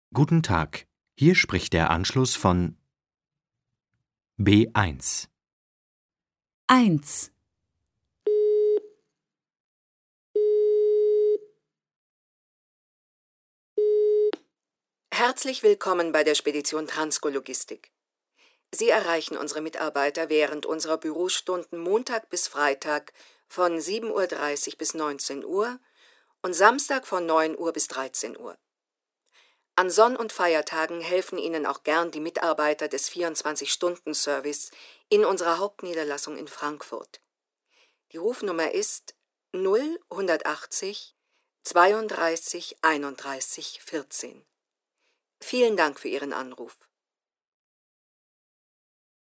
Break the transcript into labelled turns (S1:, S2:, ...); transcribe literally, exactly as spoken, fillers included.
S1: Guten Tag, hier spricht der Anschluss von B eins.
S2: eins.
S3: Herzlich willkommen bei der Spedition Transco Logistik. Sie erreichen unsere Mitarbeiter während unserer Bürostunden Montag bis Freitag von sieben Uhr dreißig bis neunzehn Uhr und Samstag von neun Uhr bis dreizehn Uhr. An Sonn- und Feiertagen helfen Ihnen auch gern die Mitarbeiter des vierundzwanzig-Stunden-Service in unserer Hauptniederlassung in Frankfurt. Die Rufnummer ist null hundertachtzig zweiunddreißig einunddreißig vierzehn. Vielen Dank für Ihren Anruf.